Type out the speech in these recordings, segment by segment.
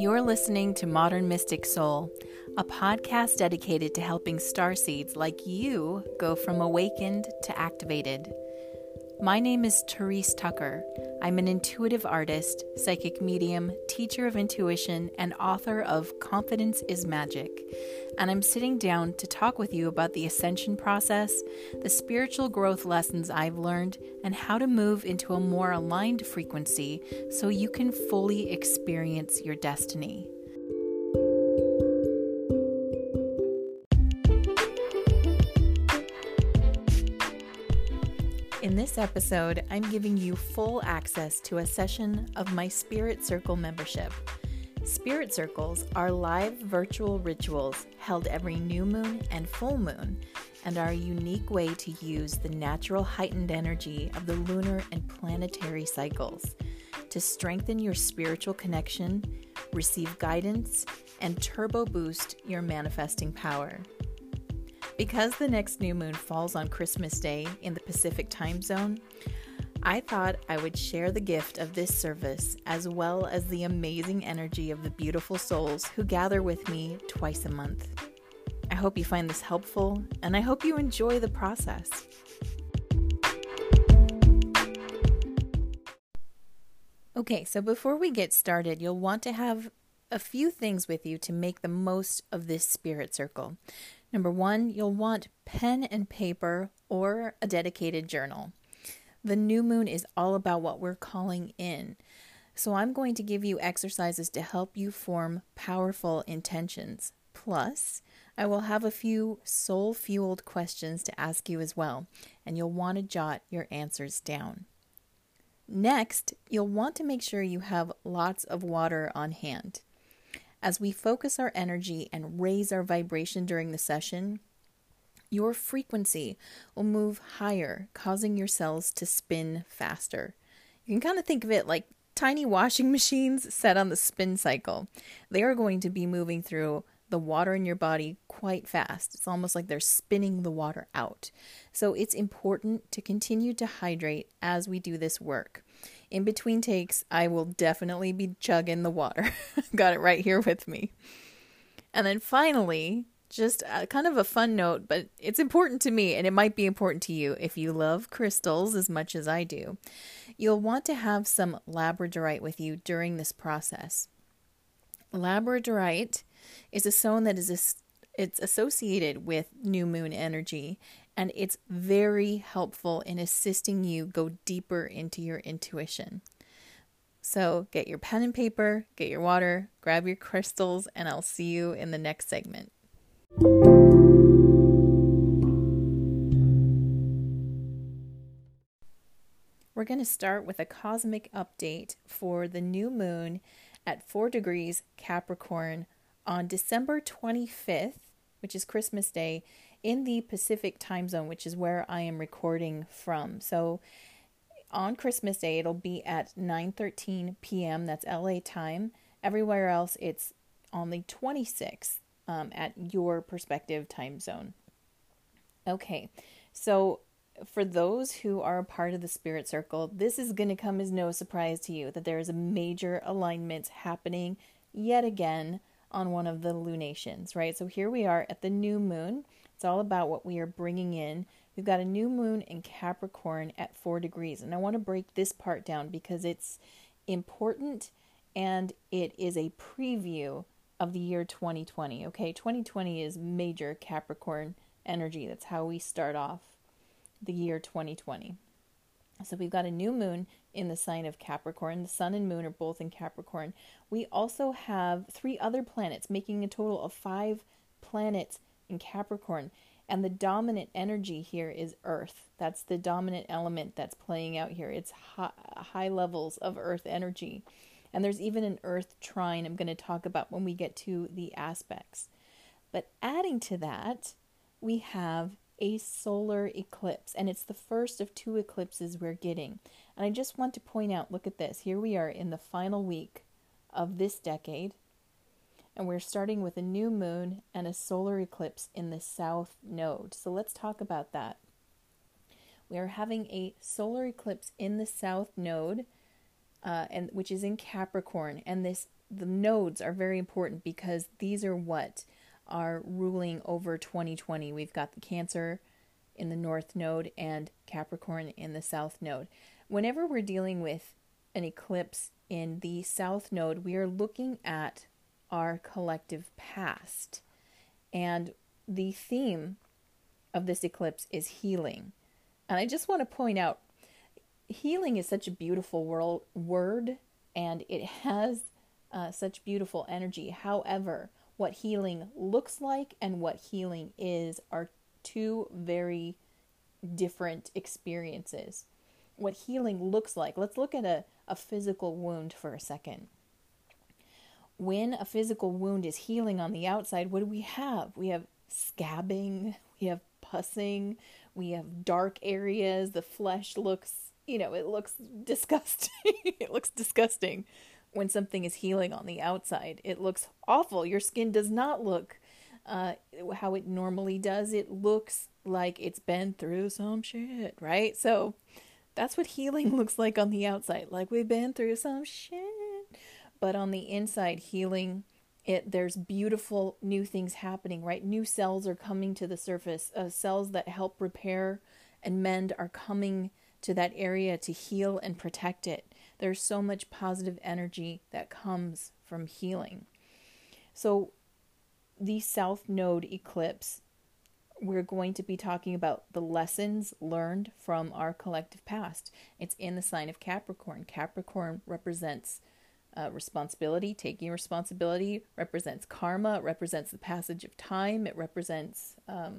You're listening to Modern Mystic Soul, a podcast dedicated to helping starseeds like you go from awakened to activated. My name is Therese Tucker. I'm an intuitive artist, psychic medium, teacher of intuition, and author of Confidence is Magic. And I'm sitting down to talk with you about the ascension process, the spiritual growth lessons I've learned, and how to move into a more aligned frequency so you can fully experience your destiny. In this episode, I'm giving you full access to a session of my Spirit Circle membership. Spirit Circles are live virtual rituals held every new moon and full moon, and are a unique way to use the natural heightened energy of the lunar and planetary cycles to strengthen your spiritual connection, receive guidance, and turbo boost your manifesting power. Because the next new moon falls on Christmas Day in the Pacific time zone, I thought I would share the gift of this service as well as the amazing energy of the beautiful souls who gather with me twice a month. I hope you find this helpful, and I hope you enjoy the process. Okay, so before we get started, you'll want to have a few things with you to make the most of this Spirit Circle. Number one, you'll want pen and paper or a dedicated journal. The new moon is all about what we're calling in. So I'm going to give you exercises to help you form powerful intentions. Plus, I will have a few soul-fueled questions to ask you as well, and you'll want to jot your answers down. Next, you'll want to make sure you have lots of water on hand. As we focus our energy and raise our vibration during the session, your frequency will move higher, causing your cells to spin faster. You can kind of think of it like tiny washing machines set on the spin cycle. They are going to be moving through the water in your body quite fast. It's almost like they're spinning the water out. So it's important to continue to hydrate as we do this work. In between takes, I will definitely be chugging the water. Got it right here with me. And then finally, just kind of a fun note, but it's important to me, and it might be important to you if you love crystals as much as I do. You'll want to have some labradorite with you during this process. Labradorite is a stone that it's associated with new moon energy, and it's very helpful in assisting you go deeper into your intuition. So get your pen and paper, get your water, grab your crystals, and I'll see you in the next segment. We're going to start with a cosmic update for the new moon at 4 degrees Capricorn on December 25th, which is Christmas Day, in the Pacific time zone, which is where I am recording from. So on Christmas Day, it'll be at 9:13 p.m. That's LA time. Everywhere else, it's on the 26th at your perspective time zone. Okay, so for those who are a part of the Spirit Circle, this is going to come as no surprise to you that there is a major alignment happening yet again on one of the lunations, right? So here we are at the new moon. It's all about what we are bringing in. We've got a new moon in Capricorn at 4 degrees. And I want to break this part down because it's important and it is a preview of the year 2020. Okay, 2020 is major Capricorn energy. That's how we start off the year 2020. So we've got a new moon in the sign of Capricorn. The sun and moon are both in Capricorn. We also have 3 other planets, making a total of 5 planets in Capricorn. And the dominant energy here is Earth. That's the dominant element that's playing out here. It's high levels of Earth energy. And there's even an Earth trine I'm going to talk about when we get to the aspects. But adding to that, we have a solar eclipse, and it's the first of 2 eclipses we're getting. And I just want to point out, look at this. Here we are in the final week of this decade, and we're starting with a new moon and a solar eclipse in the south node. So let's talk about that. We are having a solar eclipse in the south node, and which is in Capricorn, and this the nodes are very important because these are what are ruling over 2020. We've got the Cancer in the North Node and Capricorn in the South Node. Whenever we're dealing with an eclipse in the South Node, we are looking at our collective past. And the theme of this eclipse is healing. And I just want to point out, healing is such a beautiful word, and it has such beautiful energy. However, what healing looks like and what healing is are two very different experiences. What healing looks like, let's look at a physical wound for a second. When a physical wound is healing on the outside, what do we have? We have scabbing, we have pussing, we have dark areas, the flesh looks, it looks disgusting. It looks disgusting when something is healing on the outside. It looks awful. Your skin does not look how it normally does. It looks like it's been through some shit, right? So that's what healing looks like on the outside, like we've been through some shit. But on the inside, healing, there's beautiful new things happening, right? New cells are coming to the surface. Cells that help repair and mend are coming to that area to heal and protect it. There's so much positive energy that comes from healing. So the South Node eclipse, we're going to be talking about the lessons learned from our collective past. It's in the sign of Capricorn. Capricorn represents responsibility, taking responsibility, represents karma, it represents the passage of time, it represents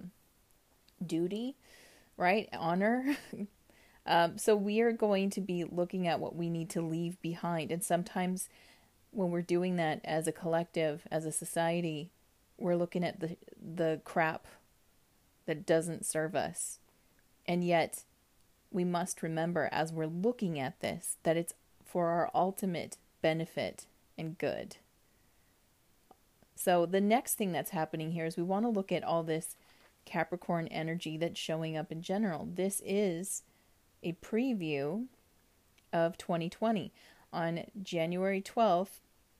duty, right? Honor. So we are going to be looking at what we need to leave behind. And sometimes when we're doing that as a collective, as a society, we're looking at the crap that doesn't serve us. And yet we must remember as we're looking at this that it's for our ultimate benefit and good. So the next thing that's happening here is we want to look at all this Capricorn energy that's showing up in general. This is a preview of 2020. On January 12th,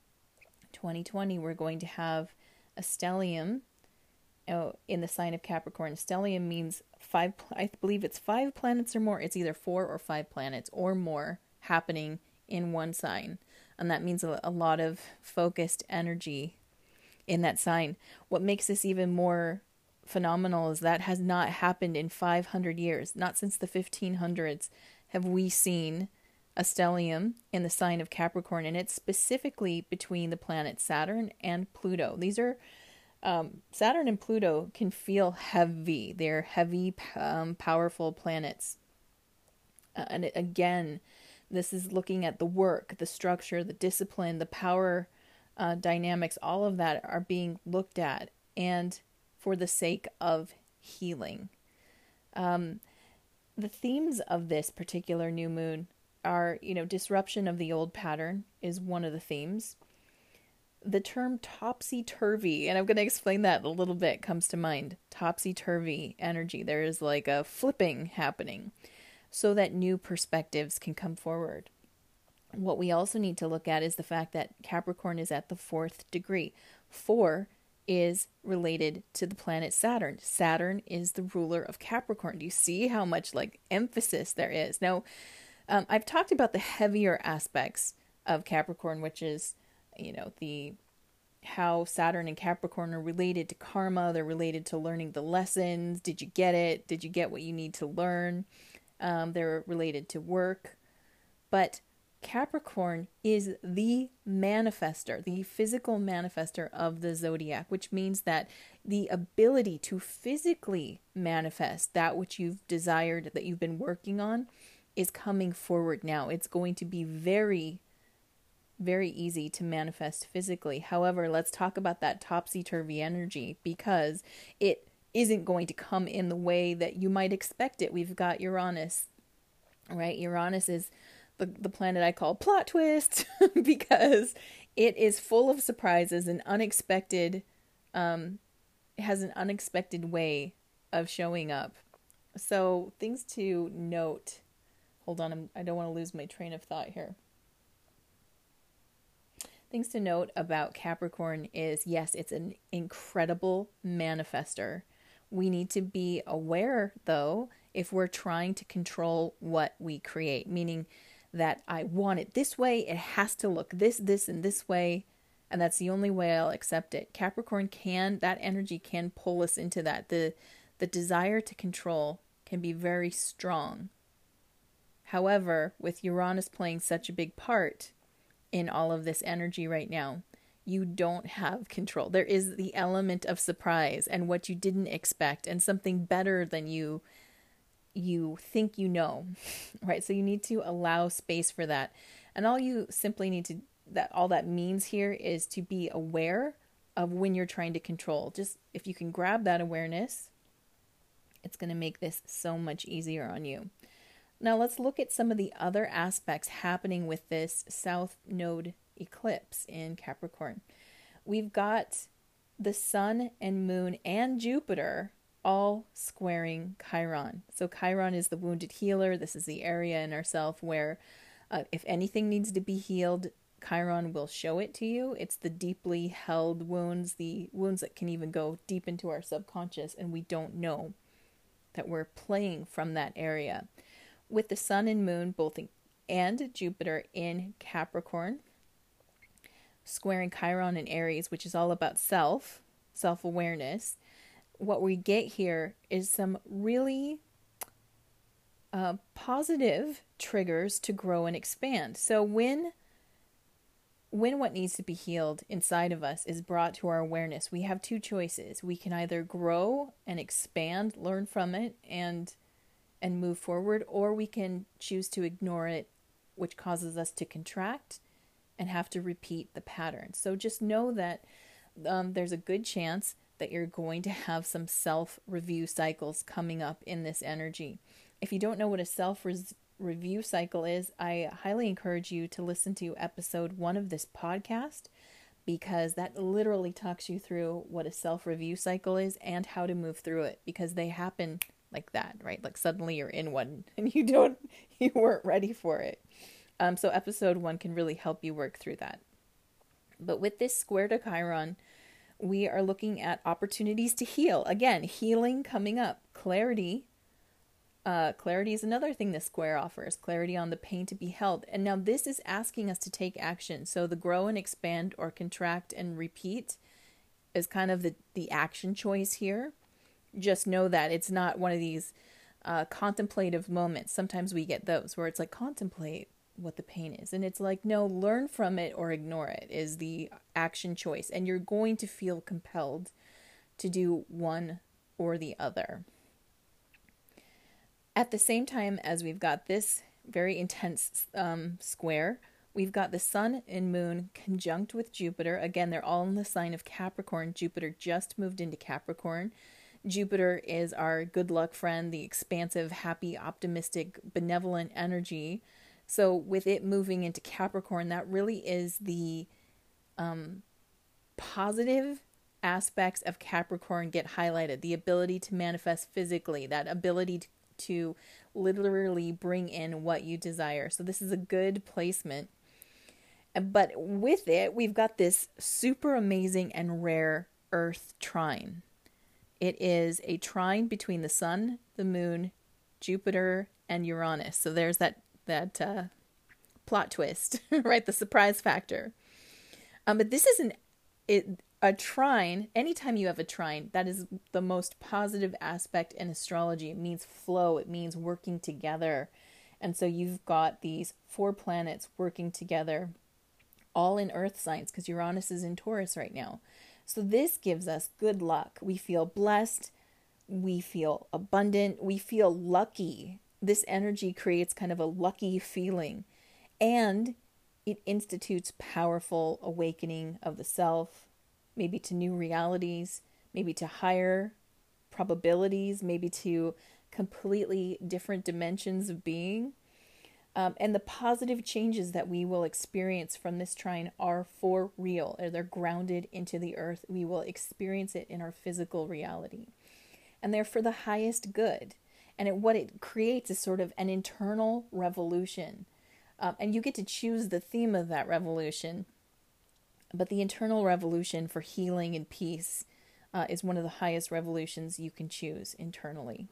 2020, we're going to have a stellium in the sign of Capricorn. Stellium means I believe it's 5 planets or more. It's either 4 or 5 planets or more happening in one sign. And that means a lot of focused energy in that sign. What makes this even more phenomenal is that has not happened in 500 years. Not since the 1500s have we seen a stellium in the sign of Capricorn, and it's specifically between the planets Saturn and Pluto. These are Saturn and Pluto can feel heavy. They're heavy, powerful planets. And again, this is looking at the work, the structure, the discipline, the power dynamics. All of that are being looked at, and for the sake of healing. The themes of this particular new moon are, disruption of the old pattern is one of the themes. The term topsy-turvy, and I'm going to explain that a little bit, comes to mind. Topsy-turvy energy. There is like a flipping happening so that new perspectives can come forward. What we also need to look at is the fact that Capricorn is at the 4th degree. 4 is related to the planet Saturn. Saturn is the ruler of Capricorn. Do you see how much emphasis there is? Now, I've talked about the heavier aspects of Capricorn, which is how Saturn and Capricorn are related to karma. They're related to learning the lessons. Did you get it? Did you get what you need to learn? They're related to work. But Capricorn is the manifester, the physical manifester of the zodiac, which means that the ability to physically manifest that which you've desired, that you've been working on, is coming forward now. It's going to be very, very easy to manifest physically. However, let's talk about that topsy-turvy energy, because it isn't going to come in the way that you might expect it. We've got Uranus, right? Uranus is the planet I call plot twist because it is full of surprises and unexpected, has an unexpected way of showing up. So things to note. Hold on, I don't want to lose my train of thought here. Things to note about Capricorn is, yes, it's an incredible manifester. We need to be aware, though, if we're trying to control what we create, meaning that I want it this way, it has to look this, and this way, and that's the only way I'll accept it. Capricorn that energy can pull us into that. The desire to control can be very strong. However, with Uranus playing such a big part in all of this energy right now, you don't have control. There is the element of surprise and what you didn't expect and something better than you think you know, right? So you need to allow space for that. And all you simply need to, all that means here is to be aware of when you're trying to control. Just if you can grab that awareness, it's going to make this so much easier on you. Now let's look at some of the other aspects happening with this South Node eclipse in Capricorn. We've got the Sun and Moon and Jupiter all squaring Chiron. So Chiron is the wounded healer. This is the area in ourself where if anything needs to be healed, Chiron will show it to you. It's the deeply held wounds, the wounds that can even go deep into our subconscious, and we don't know that we're playing from that area. With the Sun and Moon and Jupiter in Capricorn, squaring Chiron in Aries, which is all about self-awareness, what we get here is some really positive triggers to grow and expand. So when what needs to be healed inside of us is brought to our awareness, we have two choices. We can either grow and expand, learn from it, and move forward, or we can choose to ignore it, which causes us to contract and have to repeat the pattern. So just know that there's a good chance that you're going to have some self-review cycles coming up in this energy. If you don't know what a self-review cycle is, I highly encourage you to listen to episode 1 of this podcast, because that literally talks you through what a self-review cycle is and how to move through it, because they happen like that, right? Like suddenly you're in one and you weren't ready for it. So episode 1 can really help you work through that. But with this square to Chiron, we are looking at opportunities to heal. Again, healing coming up. Clarity. Clarity is another thing this square offers. Clarity on the pain to be held. And now this is asking us to take action. So the grow and expand or contract and repeat is kind of the action choice here. Just know that it's not one of these contemplative moments. Sometimes we get those where it's like, contemplate what the pain is. And it's like, no, learn from it or ignore it is the action choice. And you're going to feel compelled to do one or the other. At the same time as we've got this very intense square, we've got the Sun and Moon conjunct with Jupiter. Again, they're all in the sign of Capricorn. Jupiter just moved into Capricorn. Jupiter is our good luck friend, the expansive, happy, optimistic, benevolent energy. So with it moving into Capricorn, that really is the positive aspects of Capricorn get highlighted. The ability to manifest physically, that ability to literally bring in what you desire. So this is a good placement. But with it, we've got this super amazing and rare Earth trine. It is a trine between the Sun, the Moon, Jupiter, and Uranus. So there's that plot twist, right? The surprise factor. But this isn't a trine. Anytime you have a trine, that is the most positive aspect in astrology. It means flow. It means working together. And so you've got these 4 planets working together, all in Earth signs, because Uranus is in Taurus right now. So this gives us good luck. We feel blessed. We feel abundant. We feel lucky. This energy creates kind of a lucky feeling. And it institutes powerful awakening of the self, maybe to new realities, maybe to higher probabilities, maybe to completely different dimensions of being. And the positive changes that we will experience from this trine are for real. They're grounded into the earth. We will experience it in our physical reality. And they're for the highest good. And what it creates is sort of an internal revolution. And you get to choose the theme of that revolution. But the internal revolution for healing and peace is one of the highest revolutions you can choose internally.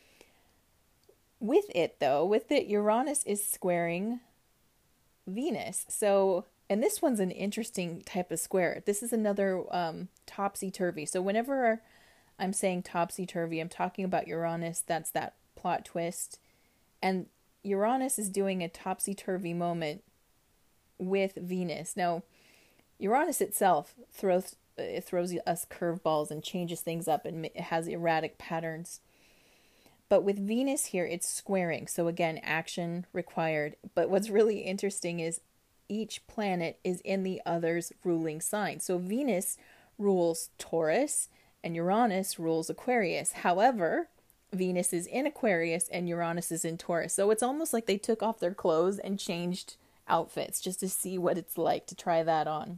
With it, Uranus is squaring Venus. So, and this one's an interesting type of square. This is another topsy-turvy. So whenever I'm saying topsy-turvy, I'm talking about Uranus. That's that plot twist. And Uranus is doing a topsy-turvy moment with Venus. Now, Uranus itself throws us curveballs and changes things up, and it has erratic patterns. But with Venus here, it's squaring. So again, action required. But what's really interesting is each planet is in the other's ruling sign. So Venus rules Taurus and Uranus rules Aquarius. However, Venus is in Aquarius and Uranus is in Taurus. So it's almost like they took off their clothes and changed outfits just to see what it's like to try that on.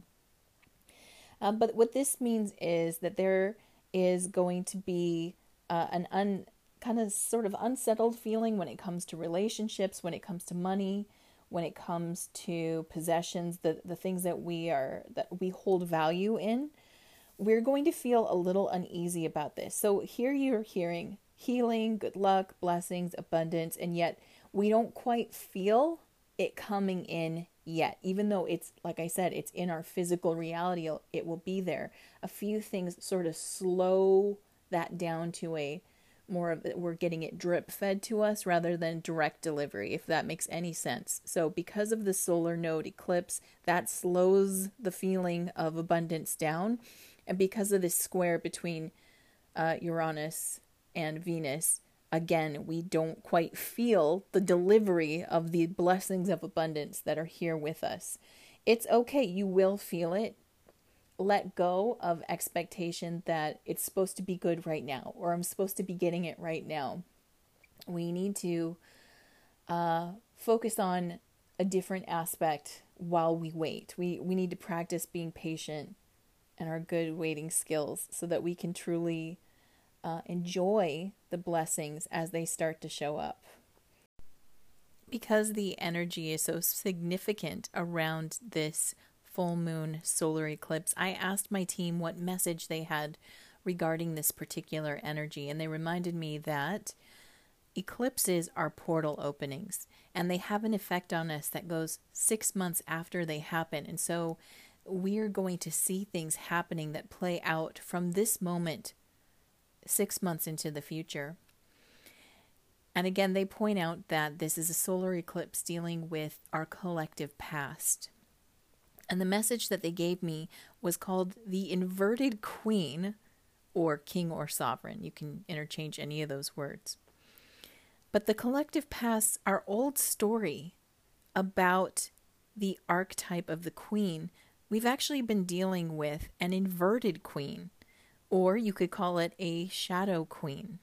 But what this means is that there is going to be kind of sort of unsettled feeling when it comes to relationships, when it comes to money, when it comes to possessions, the things that we hold value in. We're going to feel a little uneasy about this. So here you're hearing healing, good luck, blessings, abundance, and yet we don't quite feel it coming in yet. Even though it's, like I said, it's in our physical reality, it will be there. A few things sort of slow that down to a more of we're getting it drip fed to us rather than direct delivery, if that makes any sense. So because of the solar node eclipse, that slows the feeling of abundance down. And because of this square between Uranus and Venus, again, we don't quite feel the delivery of the blessings of abundance that are here with us. It's okay. You will feel it. Let go of expectation that it's supposed to be good right now, or I'm supposed to be getting it right now. We need to focus on a different aspect while we wait. We need to practice being patient and our good waiting skills so that we can truly enjoy the blessings as they start to show up. Because the energy is so significant around this full moon solar eclipse, I asked my team what message they had regarding this particular energy, and they reminded me that eclipses are portal openings, and they have an effect on us that goes 6 months after they happen. And so we're going to see things happening that play out from this moment 6 months into the future. And again, they point out that this is a solar eclipse dealing with our collective past. And the message that they gave me was called the inverted queen, or king or sovereign. You can interchange any of those words. But the collective past, our old story about the archetype of the queen, we've actually been dealing with an inverted queen, or you could call it a shadow queen.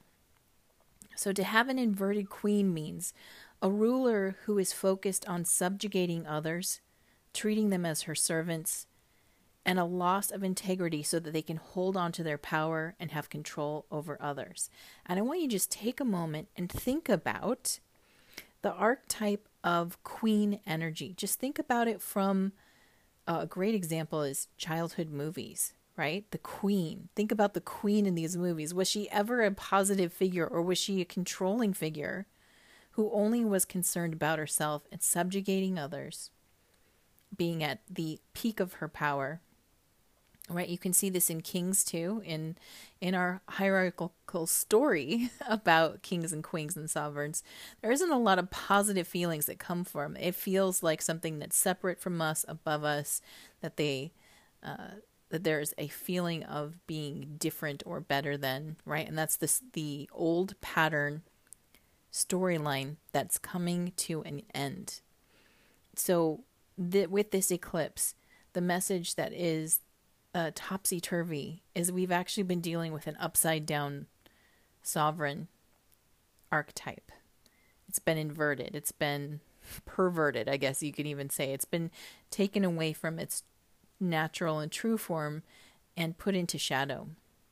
So to have an inverted queen means a ruler who is focused on subjugating others, treating them as her servants, and a loss of integrity so that they can hold on to their power and have control over others. And I want you to just take a moment and think about the archetype of queen energy. Just think about it from a great example is childhood movies, right? The queen. Think about the queen in these movies. Was she ever a positive figure, or was she a controlling figure who only was concerned about herself and subjugating others, being at the peak of her power? Right, you can see this in Kings too, in our hierarchical story about kings and queens and sovereigns. There isn't a lot of positive feelings that come from it. It feels like something that's separate from us, above us, that that there's a feeling of being different or better than, right? And that's the old pattern storyline that's coming to an end. So with this eclipse, the message that is topsy-turvy is we've actually been dealing with an upside-down sovereign archetype. It's been inverted. It's been perverted, I guess you could even say. It's been taken away from its natural and true form and put into shadow.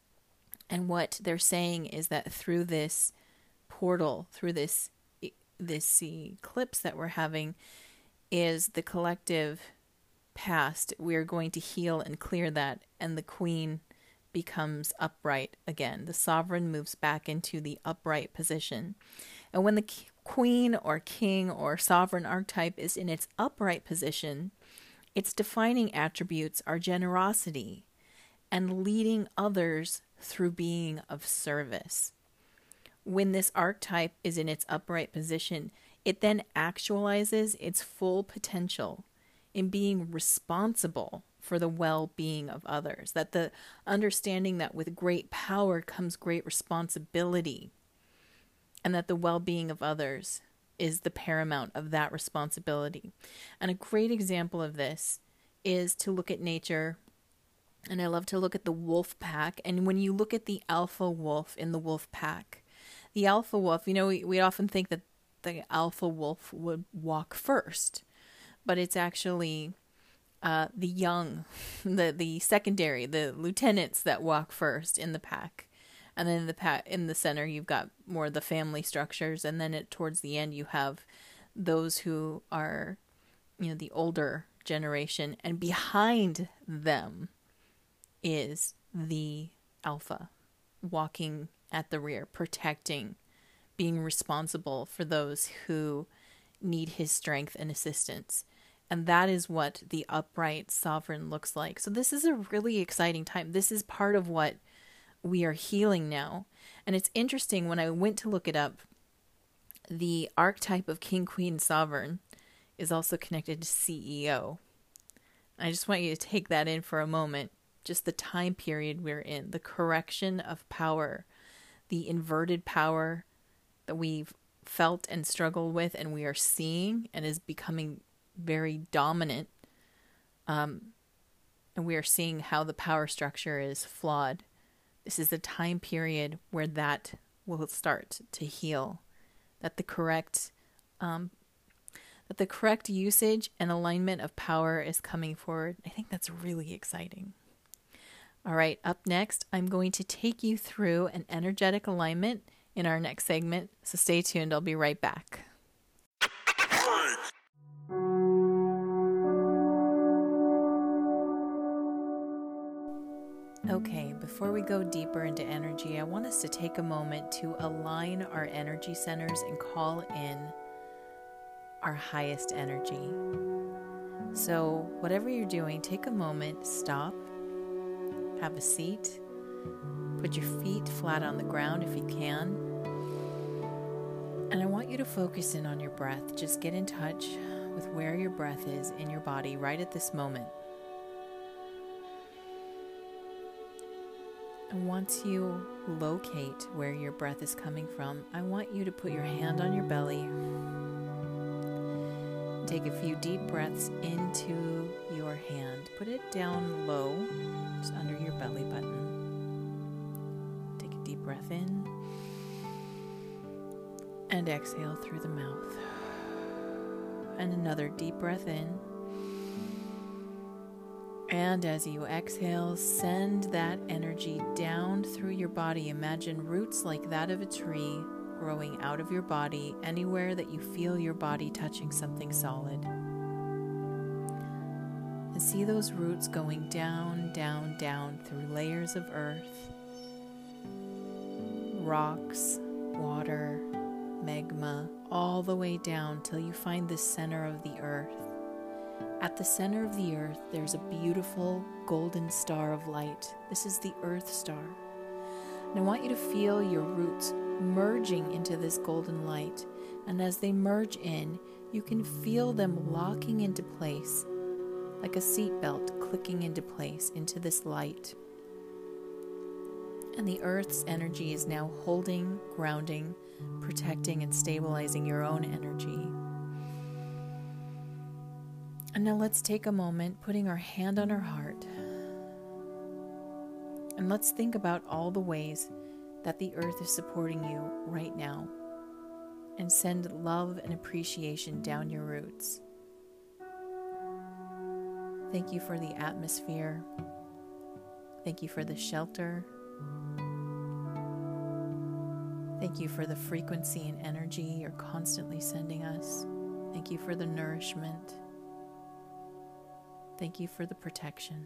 And what they're saying is that through this portal, through this eclipse that we're having, is the collective past, we're going to heal and clear that, and the queen becomes upright again. The sovereign moves back into the upright position. And when the queen or king or sovereign archetype is in its upright position, its defining attributes are generosity and leading others through being of service. When this archetype is in its upright position, it then actualizes its full potential in being responsible for the well-being of others. That the understanding that with great power comes great responsibility, and that the well-being of others is the paramount of that responsibility. And a great example of this is to look at nature. And I love to look at the wolf pack. And when you look at the alpha wolf in the wolf pack, the alpha wolf, we often think that the alpha wolf would walk first, but it's actually the young, the secondary, the lieutenants that walk first in the pack. And then in the center, you've got more of the family structures. And then towards the end, you have those who are, the older generation. And behind them is the alpha walking at the rear, protecting, being responsible for those who need his strength and assistance. And that is what the upright sovereign looks like. So this is a really exciting time. This is part of what we are healing now. And it's interesting, when I went to look it up, the archetype of king, queen, sovereign is also connected to CEO. I just want you to take that in for a moment. Just the time period we're in, the correction of power, the inverted power that we've felt and struggled with, and we are seeing and is becoming very dominant. And we are seeing how the power structure is flawed. This is the time period where that will start to heal. That the correct usage and alignment of power is coming forward. I think that's really exciting. All right, up next, I'm going to take you through an energetic alignment in our next segment. So stay tuned. I'll be right back. Okay, before we go deeper into energy, I want us to take a moment to align our energy centers and call in our highest energy. So whatever you're doing, take a moment, stop, have a seat, put your feet flat on the ground if you can. And I want you to focus in on your breath. Just get in touch with where your breath is in your body right at this moment. And once you locate where your breath is coming from, I want you to put your hand on your belly. Take a few deep breaths into your hand. Put it down low, just under your belly button. Take a deep breath in and exhale through the mouth. And another deep breath in. And as you exhale, send that energy down through your body. Imagine roots like that of a tree growing out of your body, anywhere that you feel your body touching something solid. And see those roots going down, down, down through layers of earth, rocks, water, magma, all the way down till you find the center of the earth. At the center of the earth, there's a beautiful golden star of light. This is the Earth Star. And I want you to feel your roots merging into this golden light. And as they merge in, you can feel them locking into place, like a seatbelt clicking into place into this light. And the Earth's energy is now holding, grounding, protecting, and stabilizing your own energy. And now let's take a moment, putting our hand on our heart. And let's think about all the ways that the earth is supporting you right now. And send love and appreciation down your roots. Thank you for the atmosphere. Thank you for the shelter. Thank you for the frequency and energy you're constantly sending us. Thank you for the nourishment. Thank you for the protection.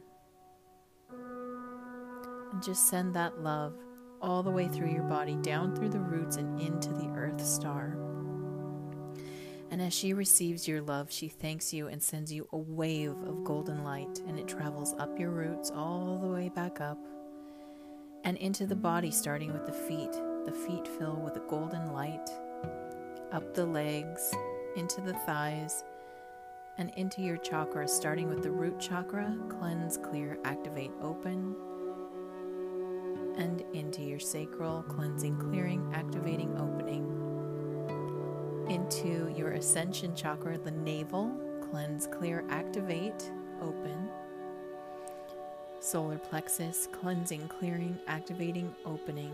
And just send that love all the way through your body, down through the roots and into the Earth Star. And as she receives your love, she thanks you and sends you a wave of golden light, and it travels up your roots all the way back up and into the body, starting with the feet. The feet fill with a golden light, up the legs, into the thighs, and into your chakras, starting with the root chakra, cleanse, clear, activate, open, and into your sacral, cleansing, clearing, activating, opening, into your ascension chakra, the navel, cleanse, clear, activate, open, solar plexus, cleansing, clearing, activating, opening,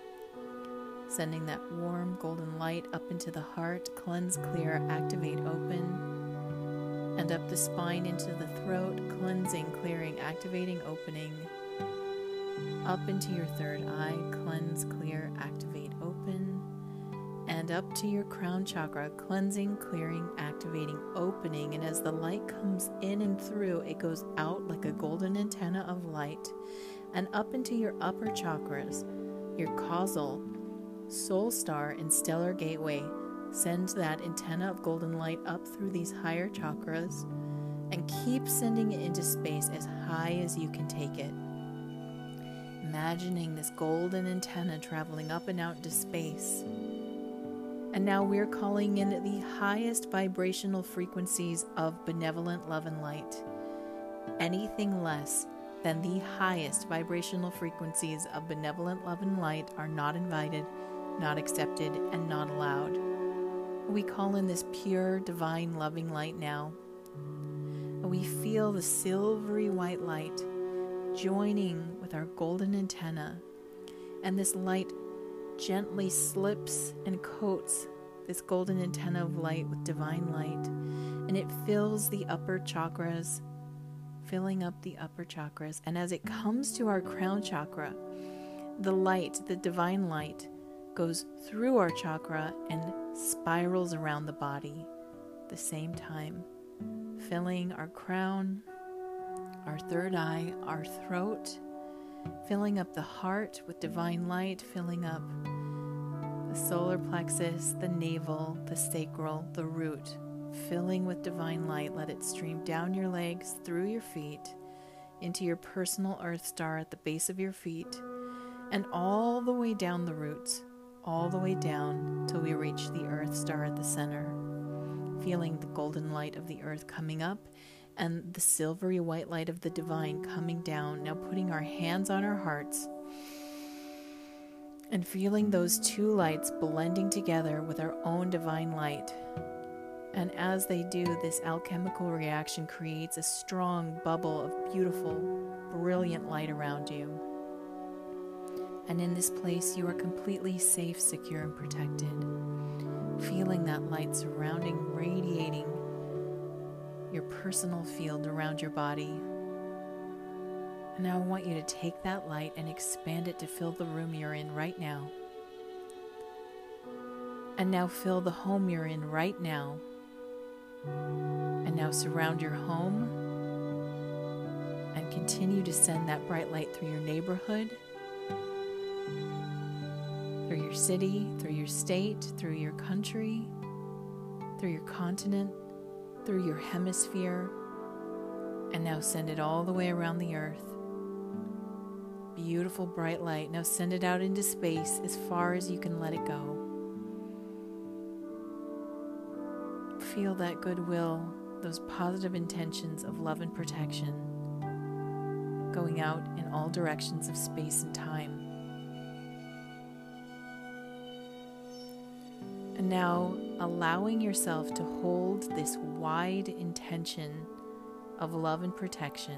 sending that warm golden light up into the heart, cleanse, clear, activate, open, and up the spine into the throat, cleansing, clearing, activating, opening, up into your third eye, cleanse, clear, activate, open, and up to your crown chakra, cleansing, clearing, activating, opening. And as the light comes in and through, it goes out like a golden antenna of light and up into your upper chakras, your causal, soul star, and stellar gateway. Send that antenna of golden light up through these higher chakras and keep sending it into space as high as you can take it. Imagining this golden antenna traveling up and out into space. And now we're calling in the highest vibrational frequencies of benevolent love and light. Anything less than the highest vibrational frequencies of benevolent love and light are not invited, not accepted, and not allowed. We call in this pure, divine, loving light now. And we feel the silvery white light joining with our golden antenna. And this light gently slips and coats this golden antenna of light with divine light. And it fills the upper chakras, filling up the upper chakras. And as it comes to our crown chakra, the light, the divine light, goes through our chakra and spirals around the body at the same time, filling our crown, our third eye, our throat, filling up the heart with divine light, filling up the solar plexus, the navel, the sacral, the root, filling with divine light. Let it stream down your legs, through your feet, into your personal earth star at the base of your feet, and all the way down the roots, all the way down till we reach the earth star at the center, feeling the golden light of the earth coming up and the silvery white light of the divine coming down. Now putting our hands on our hearts and feeling those two lights blending together with our own divine light. And as they do, this alchemical reaction creates a strong bubble of beautiful, brilliant light around you. And in this place, you are completely safe, secure, and protected. Feeling that light surrounding, radiating your personal field around your body. And now I want you to take that light and expand it to fill the room you're in right now. And now fill the home you're in right now. And now surround your home and continue to send that bright light through your neighborhood, through your city, through your state, through your country, through your continent, through your hemisphere, and now send it all the way around the earth. Beautiful bright light. Now send it out into space as far as you can let it go. Feel that goodwill, those positive intentions of love and protection going out in all directions of space and time. And now allowing yourself to hold this wide intention of love and protection.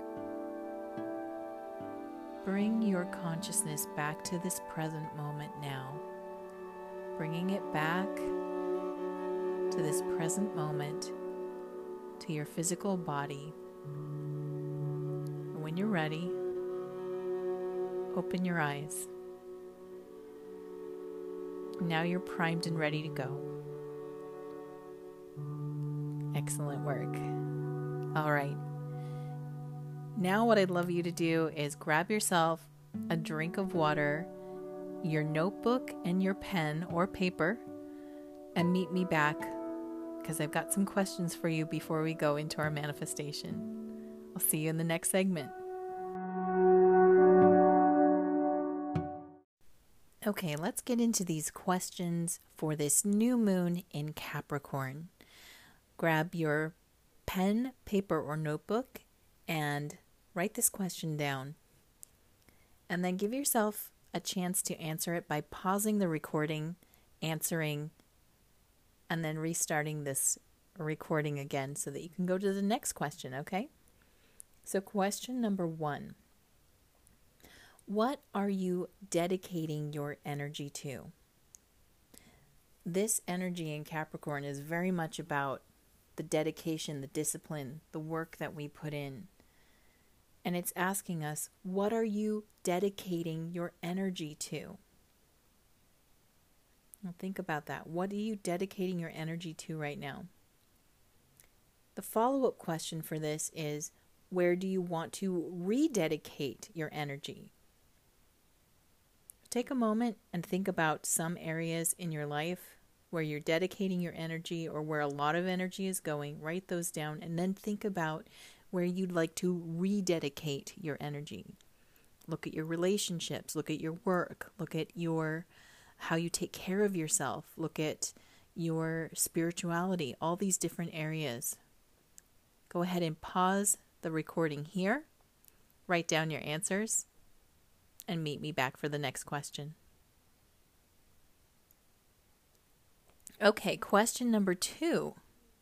Bring your consciousness back to this present moment now. Bringing it back to this present moment, to your physical body. And when you're ready, open your eyes. Now you're primed and ready to go. Excellent work. All right. Now what I'd love you to do is grab yourself a drink of water, your notebook and your pen or paper, and meet me back because I've got some questions for you before we go into our manifestation. I'll see you in the next segment. Okay, let's get into these questions for this new moon in Capricorn. Grab your pen, paper, or notebook and write this question down. And then give yourself a chance to answer it by pausing the recording, answering, and then restarting this recording again so that you can go to the next question, okay? So question number 1. What are you dedicating your energy to? This energy in Capricorn is very much about the dedication, the discipline, the work that we put in. And it's asking us, what are you dedicating your energy to? Now think about that. What are you dedicating your energy to right now? The follow-up question for this is, where do you want to rededicate your energy? Take a moment and think about some areas in your life where you're dedicating your energy or where a lot of energy is going. Write those down and then think about where you'd like to rededicate your energy. Look at your relationships, look at your work, look at how you take care of yourself, look at your spirituality, all these different areas. Go ahead and pause the recording here, write down your answers, and meet me back for the next question. Okay, question number 2.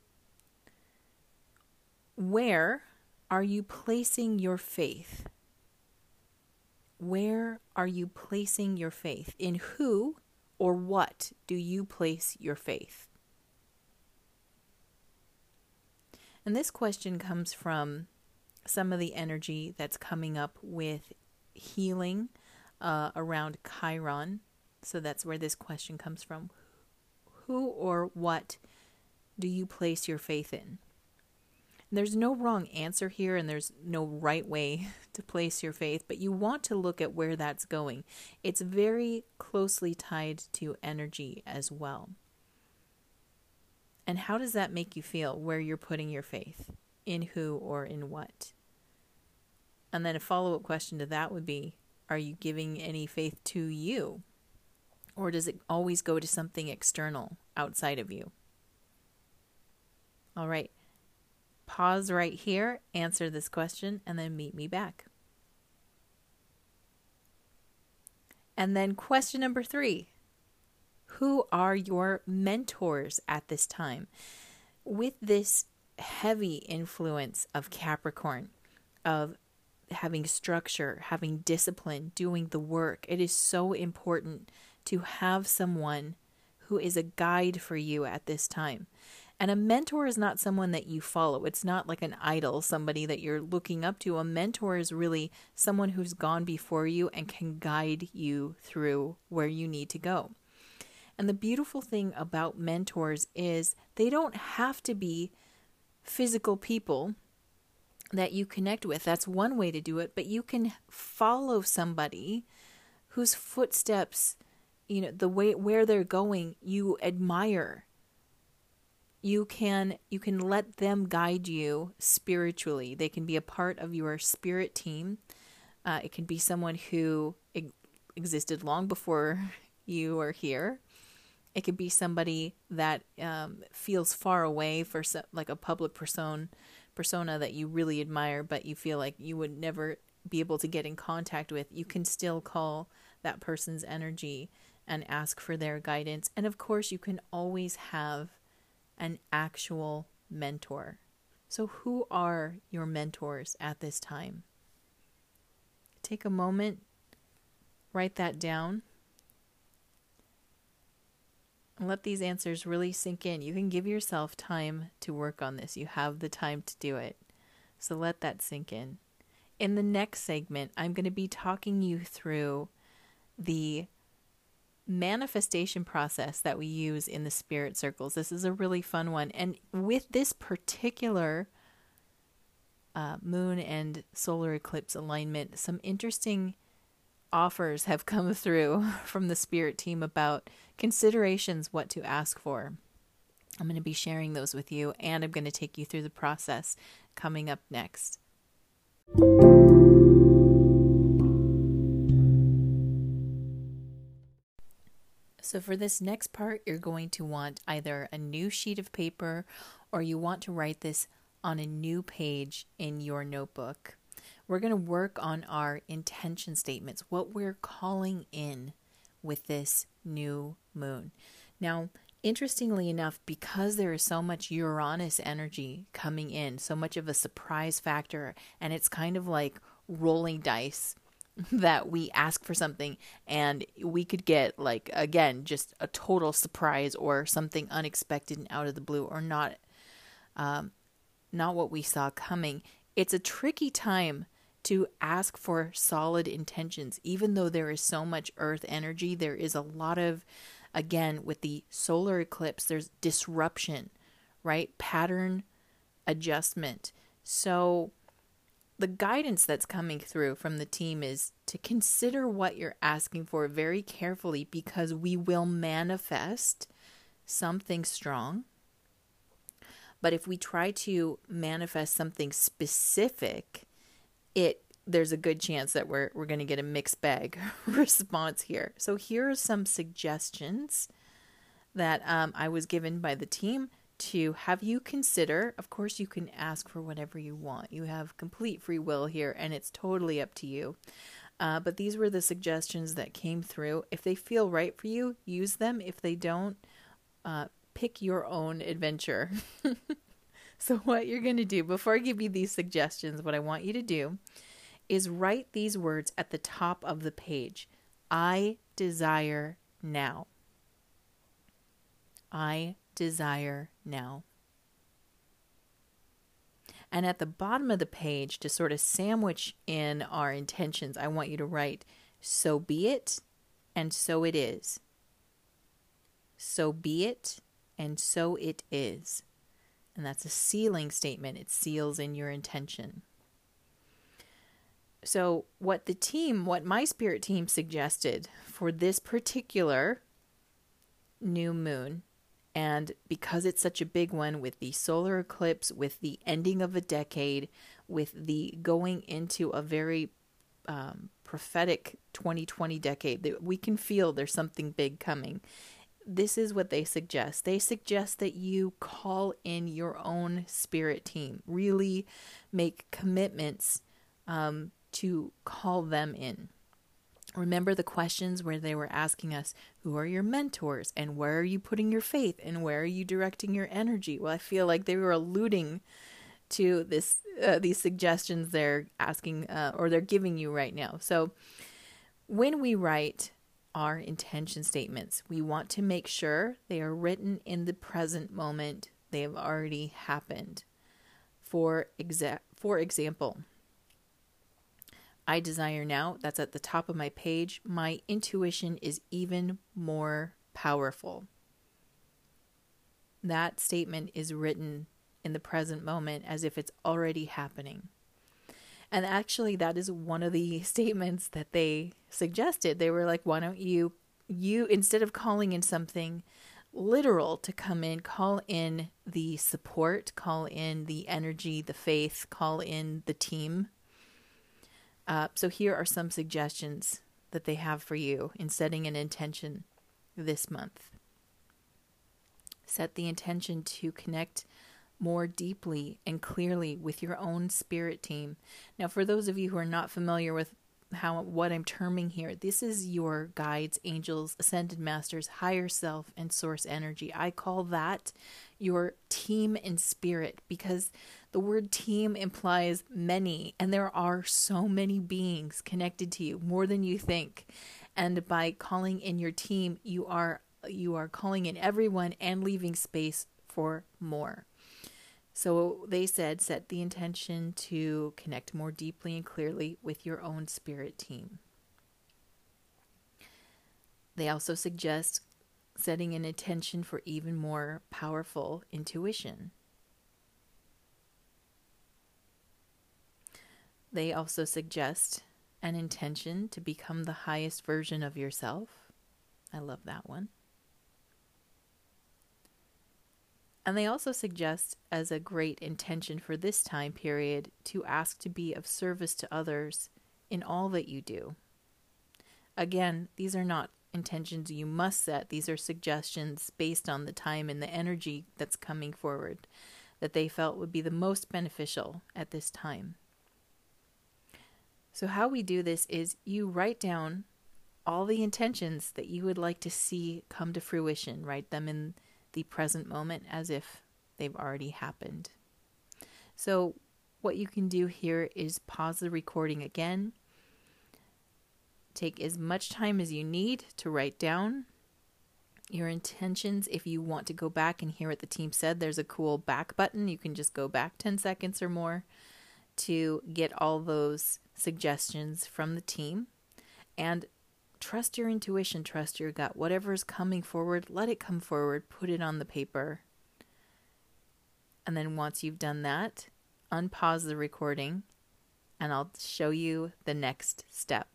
Where are you placing your faith? Where are you placing your faith? In who or what do you place your faith? And this question comes from some of the energy that's coming up with healing around Chiron. So that's where this question comes from. Who or what do you place your faith in? There's no wrong answer here, and there's no right way to place your faith, but you want to look at where that's going. It's very closely tied to energy as well. And how does that make you feel, where you're putting your faith? In who or in what? And then a follow-up question to that would be, are you giving any faith to you? Or does it always go to something external outside of you? All right. Pause right here, answer this question, and then meet me back. And then question number 3. Who are your mentors at this time? With this heavy influence of Capricorn, of having structure, having discipline, doing the work, it is so important to have someone who is a guide for you at this time. And a mentor is not someone that you follow. It's not like an idol, somebody that you're looking up to. A mentor is really someone who's gone before you and can guide you through where you need to go. And the beautiful thing about mentors is they don't have to be physical people that you connect with. That's one way to do it, but you can follow somebody whose footsteps, the way where they're going, you admire. You can let them guide you spiritually. They can be a part of your spirit team. It can be someone who existed long before you are here. It could be somebody that feels far away, for like a public persona that you really admire, but you feel like you would never be able to get in contact with. You can still call that person's energy and ask for their guidance. And of course, you can always have an actual mentor. So who are your mentors at this time? Take a moment, write that down, and let these answers really sink in. You can give yourself time to work on this. You have the time to do it. So let that sink in. In the next segment, I'm going to be talking you through the manifestation process that we use in the spirit circles. This is a really fun one. And with this particular moon and solar eclipse alignment, some interesting offers have come through from the spirit team about considerations what to ask for. I'm going to be sharing those with you, and I'm going to take you through the process coming up next. So for this next part, you're going to want either a new sheet of paper or you want to write this on a new page in your notebook. We're going to work on our intention statements, what we're calling in with this new moon. Now, interestingly enough, because there is so much Uranus energy coming in, so much of a surprise factor, and it's kind of like rolling dice that we ask for something and we could get, like, again, just a total surprise or something unexpected and out of the blue, or not what we saw coming. It's a tricky time to ask for solid intentions. Even though there is so much earth energy, there is a lot of, again, with the solar eclipse, there's disruption, right? Pattern adjustment. So the guidance that's coming through from the team is to consider what you're asking for very carefully, because we will manifest something strong. But if we try to manifest something specific, there's a good chance that we're going to get a mixed bag response here. So here are some suggestions that I was given by the team to have you consider. Of course, you can ask for whatever you want. You have complete free will here, and it's totally up to you. But these were the suggestions that came through. If they feel right for you, use them. If they don't, pick your own adventure. So what you're going to do, before I give you these suggestions, what I want you to do is write these words at the top of the page. I desire now. I desire now. And at the bottom of the page, to sort of sandwich in our intentions, I want you to write, so be it, and so it is. So be it, and so it is. And that's a sealing statement. It seals in your intention. So what my spirit team suggested for this particular new moon, and because it's such a big one, with the solar eclipse, with the ending of a decade, with the going into a very prophetic 2020 decade, that we can feel there's something big coming. This is what they suggest. They suggest that you call in your own spirit team. Really make commitments to call them in. Remember the questions where they were asking us, who are your mentors, and where are you putting your faith, and where are you directing your energy? Well, I feel like they were alluding to these suggestions they're asking or they're giving you right now. So when we write our intention statements, we want to make sure they are written in the present moment. They have already happened. For example, I desire now, that's at the top of my page. My intuition is even more powerful. That statement is written in the present moment as if it's already happening. And actually, that is one of the statements that they suggested. They were like, why don't you instead of calling in something literal to come in, call in the support, call in the energy, the faith, call in the team. So here are some suggestions that they have for you in setting an intention this month. Set the intention to connect more deeply and clearly with your own spirit team. Now, for those of you who are not familiar with what I'm terming here, this is your guides, angels, ascended masters, higher self, and source energy. I call that your team in spirit, because the word team implies many, and there are so many beings connected to you, more than you think. And by calling in your team, you are calling in everyone and leaving space for more. So they said, set the intention to connect more deeply and clearly with your own spirit team. They also suggest setting an intention for even more powerful intuition. They also suggest an intention to become the highest version of yourself. I love that one. And they also suggest as a great intention for this time period to ask to be of service to others in all that you do. Again, these are not intentions you must set. These are suggestions based on the time and the energy that's coming forward that they felt would be the most beneficial at this time. So how we do this is you write down all the intentions that you would like to see come to fruition. Write them in the present moment as if they've already happened. So what you can do here is pause the recording again. Take as much time as you need to write down your intentions. If you want to go back and hear what the team said, there's a cool back button. You can just go back 10 seconds or more to get all those suggestions from the team. And trust your intuition, trust your gut. Whatever is coming forward, let it come forward. Put it on the paper. And then once you've done that, unpause the recording and I'll show you the next step.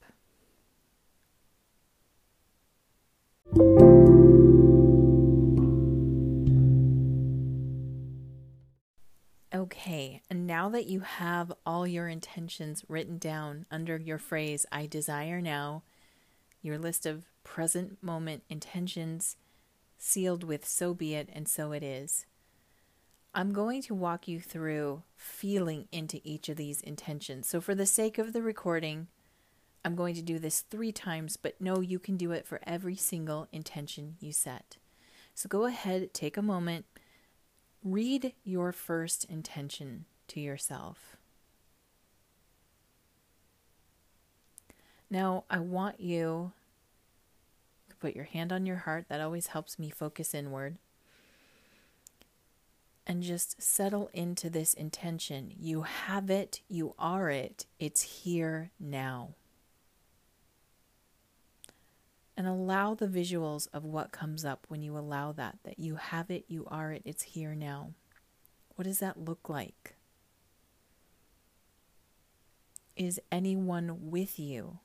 Okay, and now that you have all your intentions written down under your phrase, I desire now, your list of present moment intentions sealed with so be it and so it is, I'm going to walk you through feeling into each of these intentions. So for the sake of the recording, I'm going to do this 3 times, but no, you can do it for every single intention you set. So go ahead, take a moment. Read your first intention to yourself. Now, I want you to put your hand on your heart. That always helps me focus inward. And just settle into this intention. You have it. You are it. It's here now. And allow the visuals of what comes up when you allow that you have it, you are it, it's here now. What does that look like? Is anyone with you?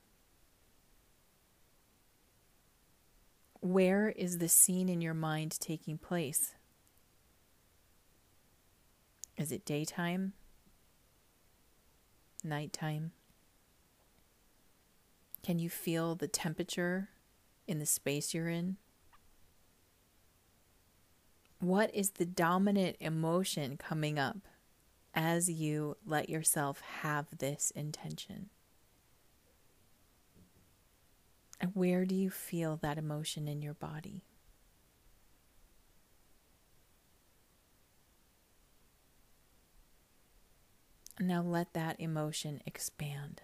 Where is the scene in your mind taking place? Is it daytime? Nighttime? Can you feel the temperature in the space you're in? What is the dominant emotion coming up as you let yourself have this intention? And where do you feel that emotion in your body? And now let that emotion expand.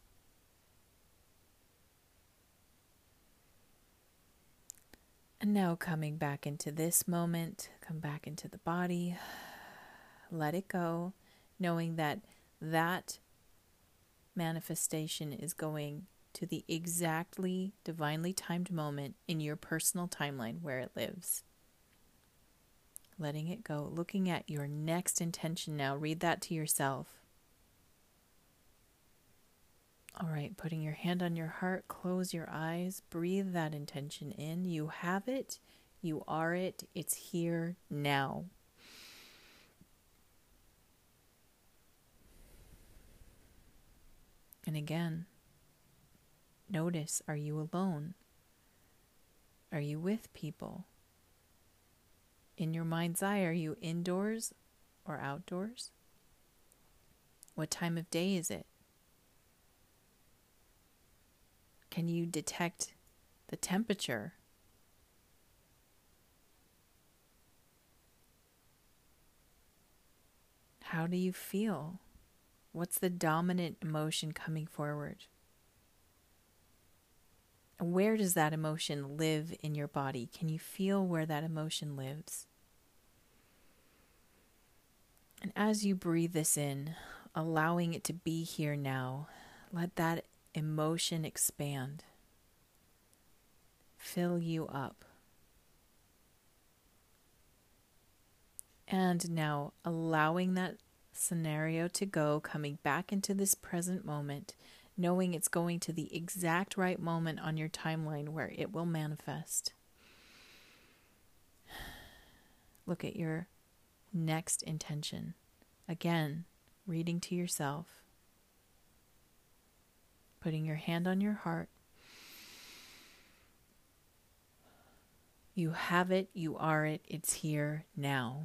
And now coming back into this moment, come back into the body, let it go, knowing that that manifestation is going to the exactly divinely timed moment in your personal timeline where it lives. Letting it go, looking at your next intention now, read that to yourself. All right, putting your hand on your heart, close your eyes, breathe that intention in. You have it, you are it, it's here now. And again, notice, are you alone? Are you with people? In your mind's eye, are you indoors or outdoors? What time of day is it? Can you detect the temperature? How do you feel? What's the dominant emotion coming forward? And where does that emotion live in your body? Can you feel where that emotion lives? And as you breathe this in, allowing it to be here now, let that emotion expand, fill you up. And now allowing that scenario to go, coming back into this present moment, knowing it's going to the exact right moment on your timeline where it will manifest. Look at your next intention. Again, reading to yourself, putting your hand on your heart. You have it, you are it, it's here now.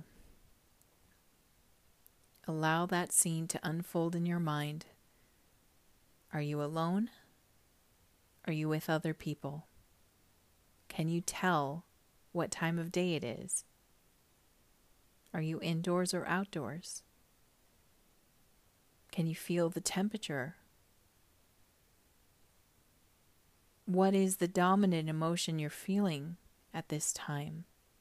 Allow that scene to unfold in your mind. Are you alone? Are you with other people? Can you tell what time of day it is? Are you indoors or outdoors? Can you feel the temperature? What is the dominant emotion you're feeling at this time?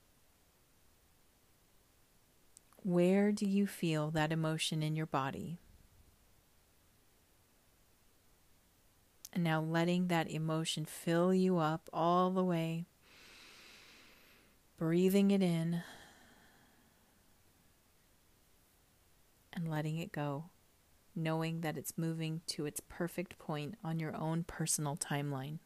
Where do you feel that emotion in your body? And now letting that emotion fill you up all the way, breathing it in and letting it go, knowing that it's moving to its perfect point on your own personal timeline.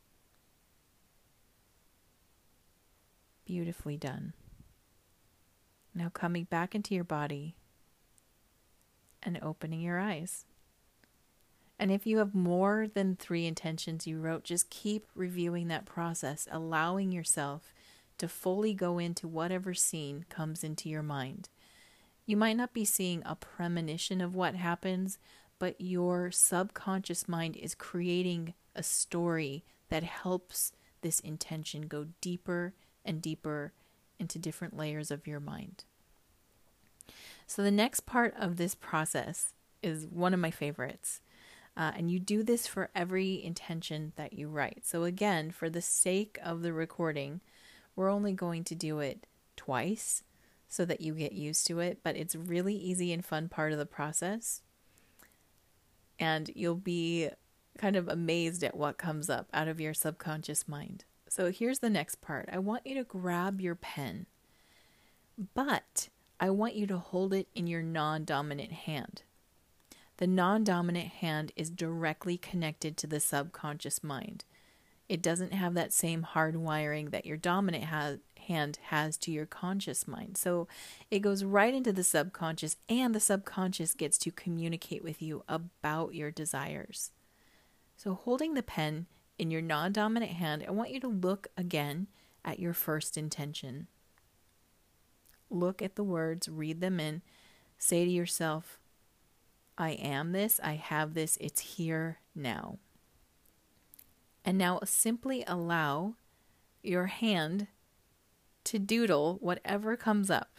Beautifully done. Now coming back into your body and opening your eyes. And if you have more than 3 intentions you wrote, just keep reviewing that process, allowing yourself to fully go into whatever scene comes into your mind. You might not be seeing a premonition of what happens, but your subconscious mind is creating a story that helps this intention go deeper and deeper into different layers of your mind. So the next part of this process is one of my favorites. And you do this for every intention that you write. So again, for the sake of the recording, we're only going to do it twice so that you get used to it. But it's a really easy and fun part of the process. And you'll be kind of amazed at what comes up out of your subconscious mind. So here's the next part. I want you to grab your pen, but I want you to hold it in your non-dominant hand. The non-dominant hand is directly connected to the subconscious mind. It doesn't have that same hard wiring that your dominant hand has to your conscious mind. So it goes right into the subconscious, and the subconscious gets to communicate with you about your desires. So holding the pen in your non-dominant hand, I want you to look again at your first intention. Look at the words, read them in, say to yourself, I am this, I have this, it's here now. And now simply allow your hand to doodle whatever comes up.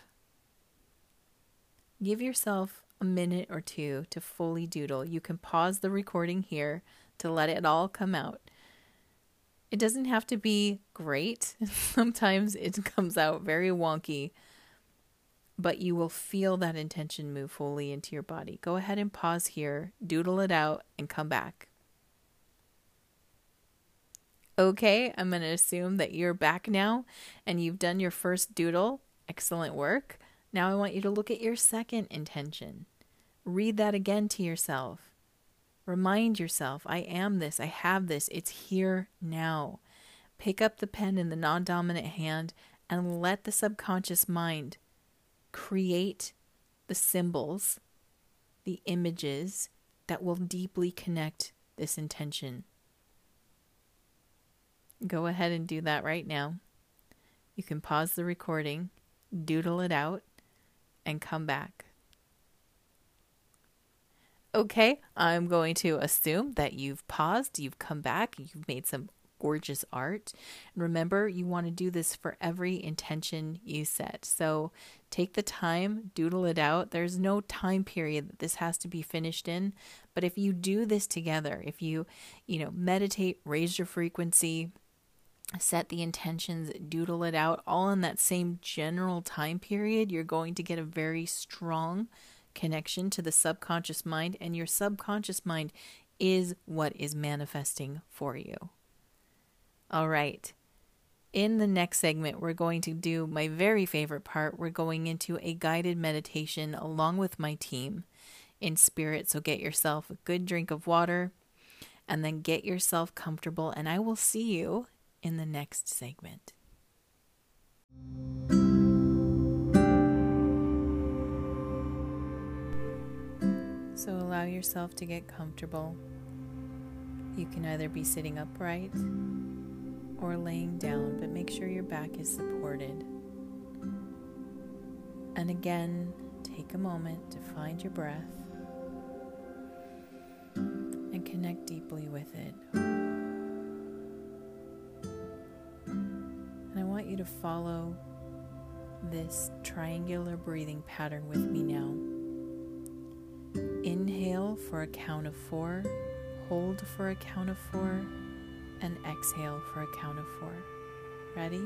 Give yourself a minute or 2 to fully doodle. You can pause the recording here to let it all come out. It doesn't have to be great. Sometimes it comes out very wonky, but you will feel that intention move fully into your body. Go ahead and pause here, doodle it out, and come back. Okay, I'm going to assume that you're back now and you've done your first doodle. Excellent work. Now I want you to look at your second intention. Read that again to yourself. Remind yourself, I am this, I have this, it's here now. Pick up the pen in the non-dominant hand and let the subconscious mind create the symbols, the images that will deeply connect this intention. Go ahead and do that right now. You can pause the recording, doodle it out, and come back. Okay, I'm going to assume that you've paused, you've come back, you've made some gorgeous art. And remember, you want to do this for every intention you set. So take the time, doodle it out. There's no time period that this has to be finished in. But if you do this together, if you meditate, raise your frequency, set the intentions, doodle it out, all in that same general time period, you're going to get a very strong connection to the subconscious mind, and your subconscious mind is what is manifesting for you. All right. In the next segment, we're going to do my very favorite part. We're going into a guided meditation along with my team in spirit. So get yourself a good drink of water and then get yourself comfortable. And I will see you in the next segment. So allow yourself to get comfortable. You can either be sitting upright or laying down, but make sure your back is supported. And again, take a moment to find your breath and connect deeply with it. And I want you to follow this triangular breathing pattern with me now. Inhale for a count of 4, hold for a count of 4, and exhale for a count of 4. Ready?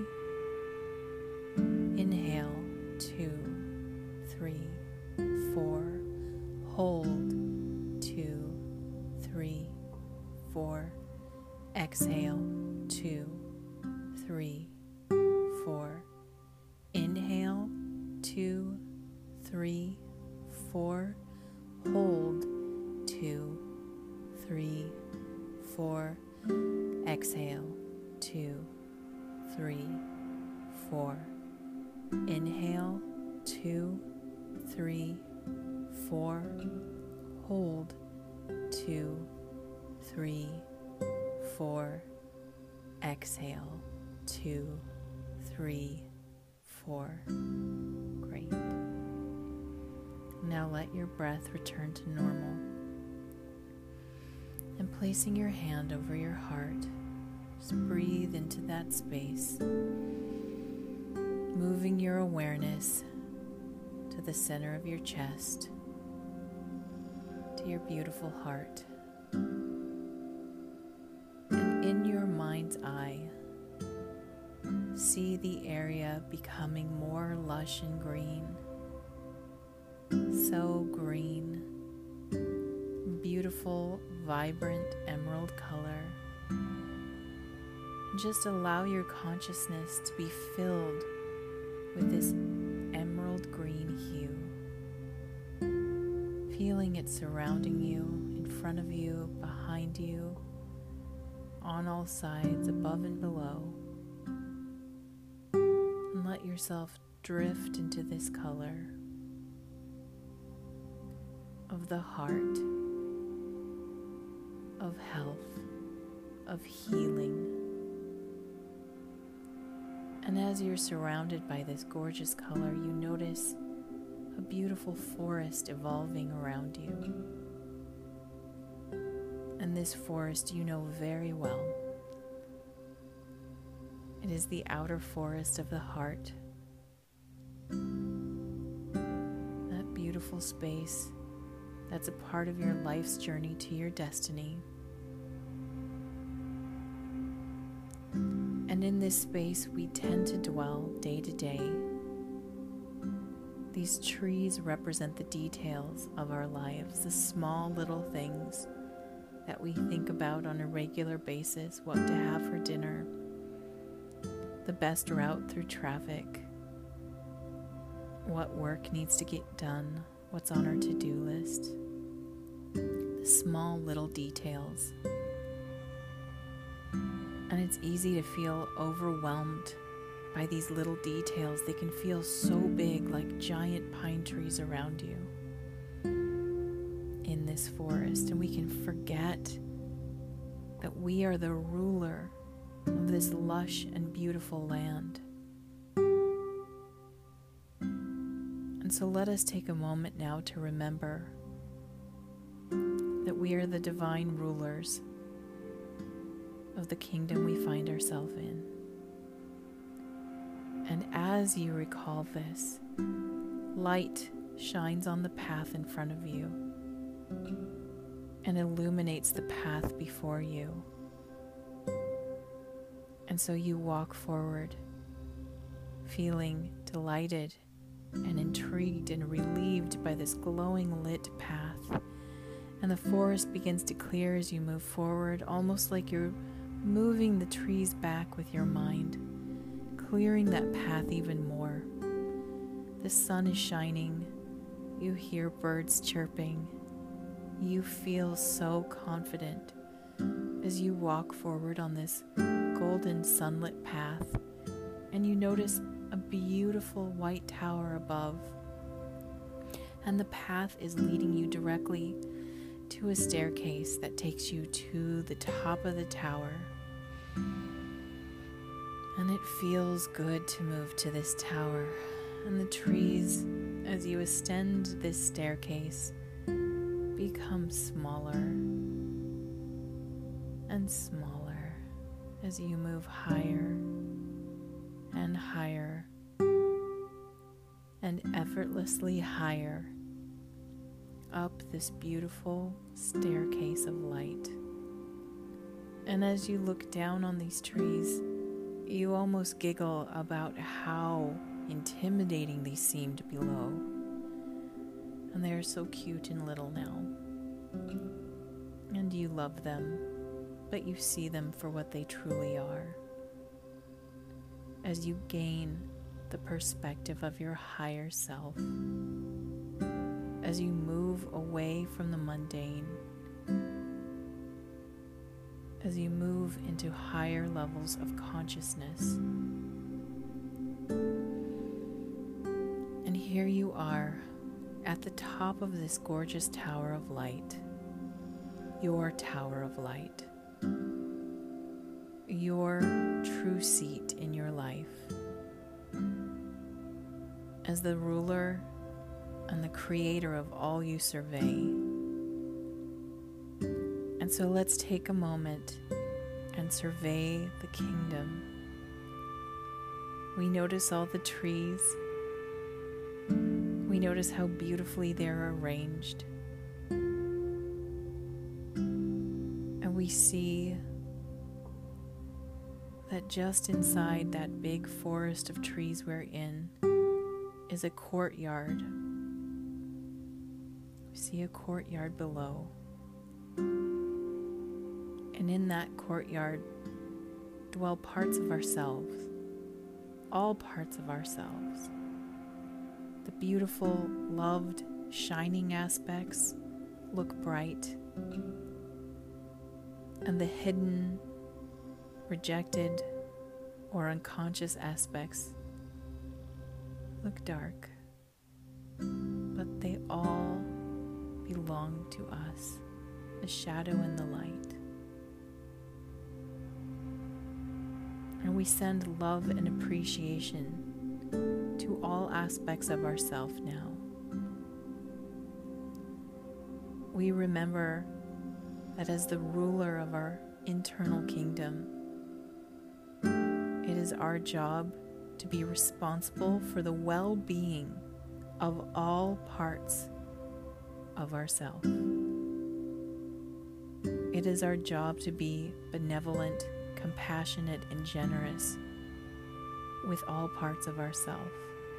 Inhale, 2, 3, 4. Hold, 2, 3, 4. Exhale, 2, 3, 4. Inhale, 2, 3, 4. Hold, 2, 3, 4. Exhale, 2, 3, 4. Inhale, 2, 3, 4. Hold, 2, 3, 4. Exhale, 2, 3, 4. Great. Now let your breath return to normal. And placing your hand over your heart, just breathe into that space, moving your awareness to the center of your chest, to your beautiful heart. And in your mind's eye, see the area becoming more lush and green, so green, beautiful, vibrant emerald color. Just allow your consciousness to be filled with this emerald green hue, feeling it surrounding you, in front of you, behind you, on all sides, above and below. And let yourself drift into this color of the heart, of health, of healing. And as you're surrounded by this gorgeous color, you notice a beautiful forest evolving around you. And this forest you know very well. It is the outer forest of the heart. That beautiful space that's a part of your life's journey to your destiny. And in this space, we tend to dwell day to day. These trees represent the details of our lives, the small little things that we think about on a regular basis, what to have for dinner, the best route through traffic, what work needs to get done, what's on our to-do list, the small little details. And it's easy to feel overwhelmed by these little details. They can feel so big, like giant pine trees around you in this forest. And we can forget that we are the ruler of this lush and beautiful land. And so let us take a moment now to remember that we are the divine rulers of the kingdom we find ourselves in. And as you recall this, light shines on the path in front of you and illuminates the path before you. And so you walk forward, feeling delighted and intrigued and relieved by this glowing lit path. And the forest begins to clear as you move forward, almost like you're moving the trees back with your mind, clearing that path even more. The sun is shining. You hear birds chirping. You feel so confident as you walk forward on this golden sunlit path, and you notice a beautiful white tower above. And the path is leading you directly to a staircase that takes you to the top of the tower. And it feels good to move to this tower. And the trees, as you ascend this staircase, become smaller and smaller as you move higher and higher and effortlessly higher up this beautiful staircase of light. And as you look down on these trees, you almost giggle about how intimidating these seemed below. And they are so cute and little now. And you love them, but you see them for what they truly are. As you gain the perspective of your higher self, as you move away from the mundane, as you move into higher levels of consciousness. And here you are at the top of this gorgeous tower of light, your tower of light, your true seat in your life as the ruler and the creator of all you survey. And so let's take a moment and survey the kingdom. We notice all the trees. We notice how beautifully they're arranged. And we see that just inside that big forest of trees we're in is a courtyard. We see a courtyard below. And in that courtyard dwell parts of ourselves, all parts of ourselves. The beautiful, loved, shining aspects look bright, and the hidden, rejected, or unconscious aspects look dark, but they all belong to us, the shadow and the light. And we send love and appreciation to all aspects of ourself now. We remember that as the ruler of our internal kingdom, it is our job to be responsible for the well-being of all parts of ourself. It is our job to be benevolent, compassionate, and generous with all parts of ourself.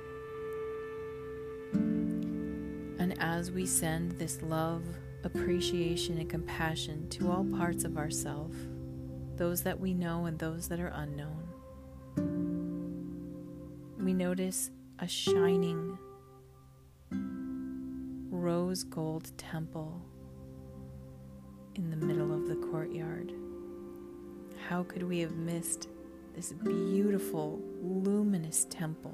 And as we send this love, appreciation, and compassion to all parts of ourself, those that we know and those that are unknown, we notice a shining rose gold temple in the middle of the courtyard. How could we have missed this beautiful, luminous temple?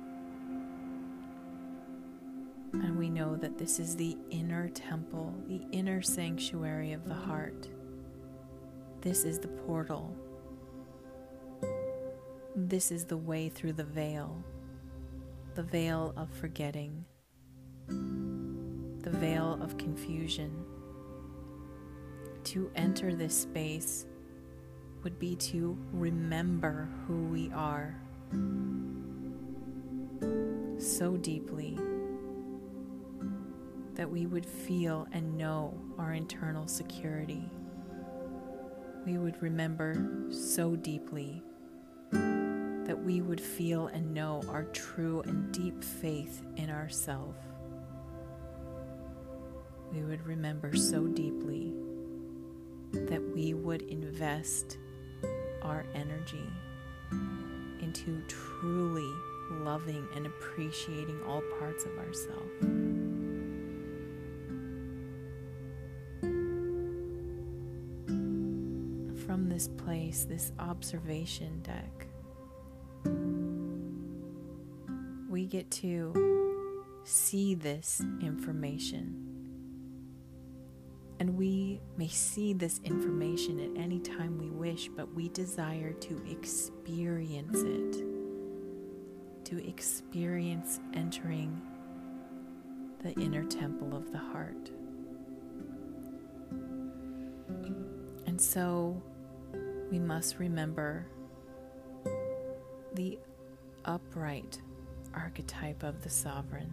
And we know that this is the inner temple, the inner sanctuary of the heart. This is the portal. This is the way through the veil of forgetting, the veil of confusion. To enter this space would be to remember who we are so deeply that we would feel and know our internal security. We would remember so deeply that we would feel and know our true and deep faith in ourselves. We would remember so deeply that we would invest our energy into truly loving and appreciating all parts of ourselves. From this place, this observation deck, we get to see this information. And we may see this information at any time we wish, but we desire to experience it, to experience entering the inner temple of the heart. And so we must remember the upright archetype of the sovereign,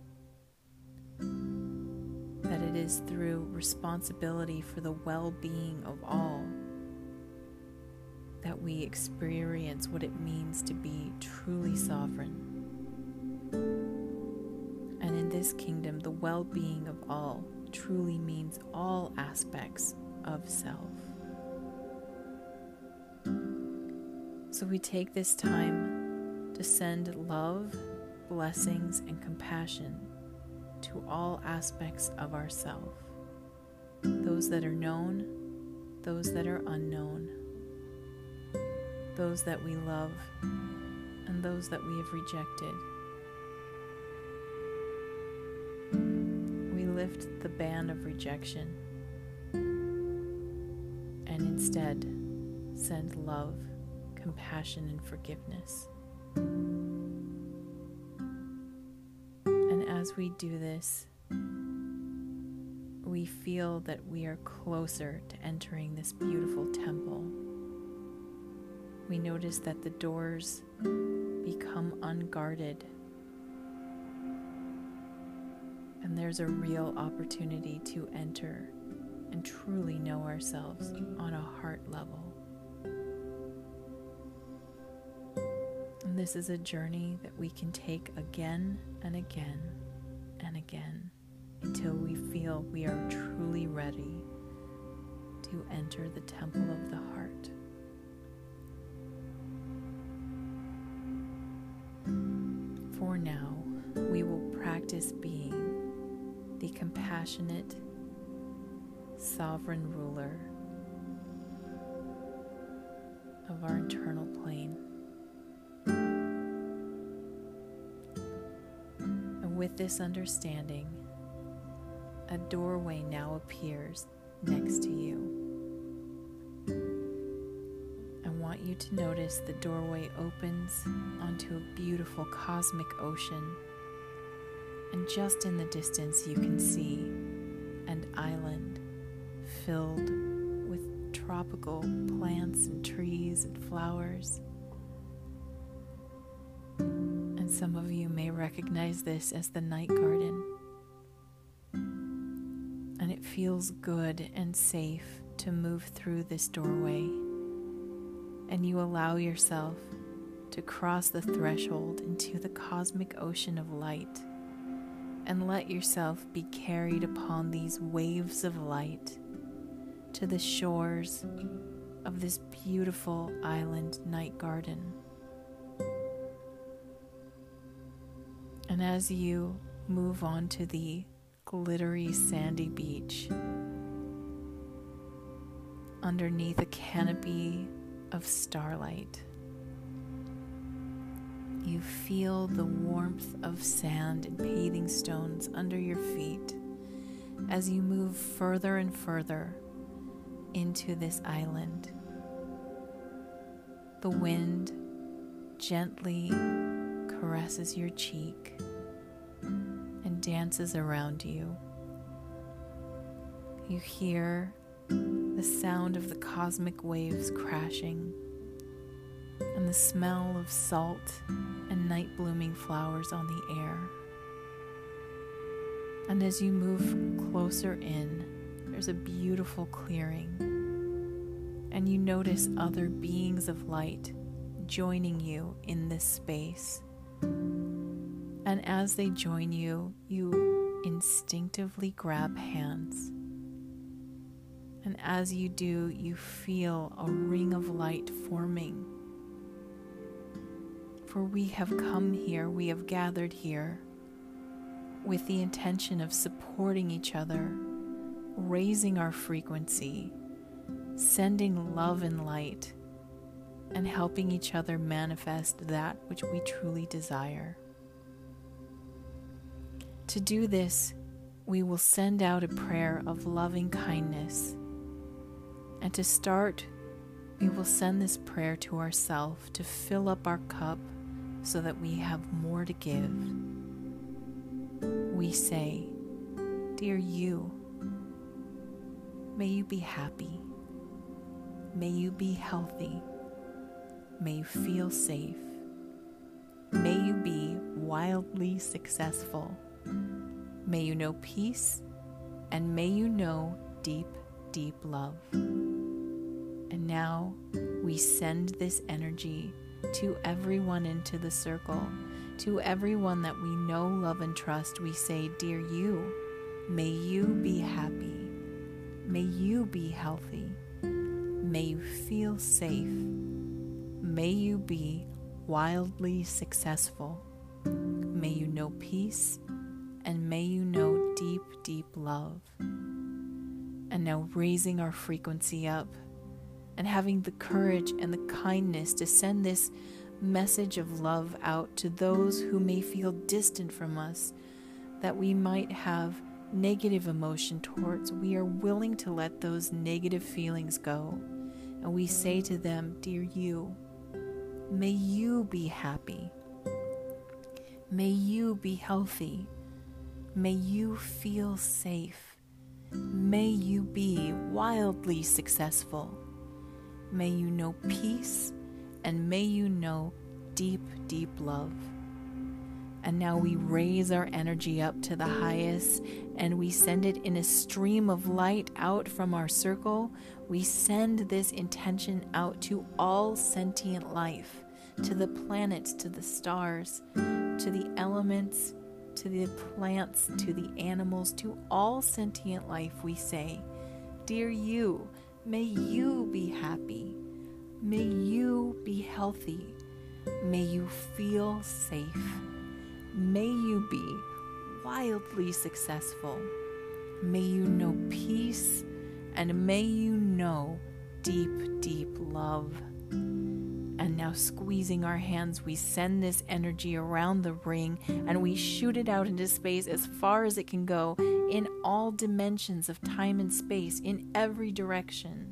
that it is through responsibility for the well-being of all that we experience what it means to be truly sovereign. And in this kingdom, the well-being of all truly means all aspects of self. So we take this time to send love, blessings, and compassion to all aspects of ourself, those that are known, those that are unknown, those that we love, and those that we have rejected. We lift the ban of rejection and instead send love, compassion, and forgiveness. And as we do this, we feel that we are closer to entering this beautiful temple. We notice that the doors become unguarded, and there's a real opportunity to enter and truly know ourselves on a heart level. And this is a journey that we can take again and again and again until we feel we are truly ready to enter the temple of the heart. For now, we will practice being the compassionate, sovereign ruler of our internal plane. And with this understanding, a doorway now appears next to you. I want you to notice the doorway opens onto a beautiful cosmic ocean, and just in the distance you can see an island filled with tropical plants and trees and flowers. And some of you may recognize this as the night garden. And it feels good and safe to move through this doorway. And you allow yourself to cross the threshold into the cosmic ocean of light and let yourself be carried upon these waves of light to the shores of this beautiful island night garden. And as you move on to the glittery sandy beach, underneath a canopy of starlight, you feel the warmth of sand and paving stones under your feet as you move further and further into this island. The wind gently caresses your cheek and dances around you. You hear the sound of the cosmic waves crashing and the smell of salt and night blooming flowers on the air. And as you move closer in, there's a beautiful clearing, and you notice other beings of light joining you in this space. And as they join you, you instinctively grab hands. And as you do, you feel a ring of light forming. For we have come here, we have gathered here with the intention of supporting each other, raising our frequency, sending love and light, and helping each other manifest that which we truly desire. To do this, we will send out a prayer of loving kindness. And to start, we will send this prayer to ourselves to fill up our cup so that we have more to give. We say, "Dear you, may you be happy. May you be healthy. May you feel safe. May you be wildly successful. May you know peace, and may you know deep, deep love." And now we send this energy to everyone into the circle, to everyone that we know, love, and trust. We say, "Dear you, may you be happy. May you be healthy. May you feel safe. May you be wildly successful. May you know peace, and may you know deep, deep love." And now raising our frequency up and having the courage and the kindness to send this message of love out to those who may feel distant from us, that we might have negative emotion towards. We are willing to let those negative feelings go. And we say to them, "Dear you, may you be happy. May you be healthy. May you feel safe. May you be wildly successful. May you know peace, and may you know deep, deep love." And now we raise our energy up to the highest, and we send it in a stream of light out from our circle. We send this intention out to all sentient life, to the planets, to the stars, to the elements, to the plants, to the animals, to all sentient life. We say, "Dear you, may you be happy. May you be healthy. May you feel safe. May you be wildly successful. May you know peace, and may you know deep, deep love." And now squeezing our hands, we send this energy around the ring and we shoot it out into space as far as it can go in all dimensions of time and space, in every direction.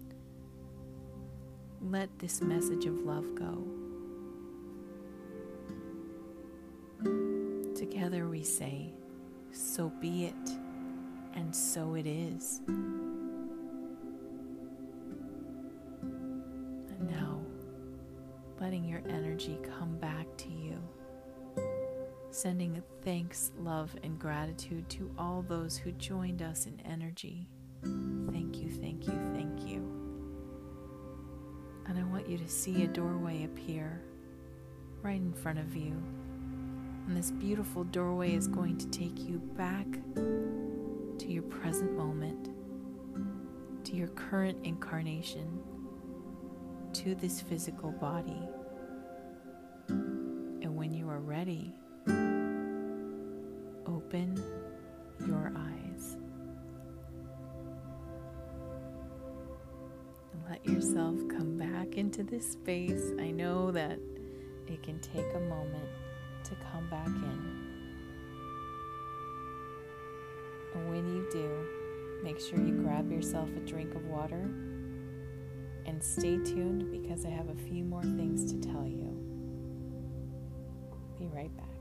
Let this message of love go. Together we say, "So be it, and so it is." And now, letting your energy come back to you, sending thanks, love, and gratitude to all those who joined us in energy. Thank you, thank you, thank you. And I want you to see a doorway appear right in front of you. And this beautiful doorway is going to take you back to your present moment, to your current incarnation, to this physical body. And when you are ready, open your eyes. And let yourself come back into this space. I know that it can take a moment to come back in. And when you do, make sure you grab yourself a drink of water and stay tuned, because I have a few more things to tell you. Be right back.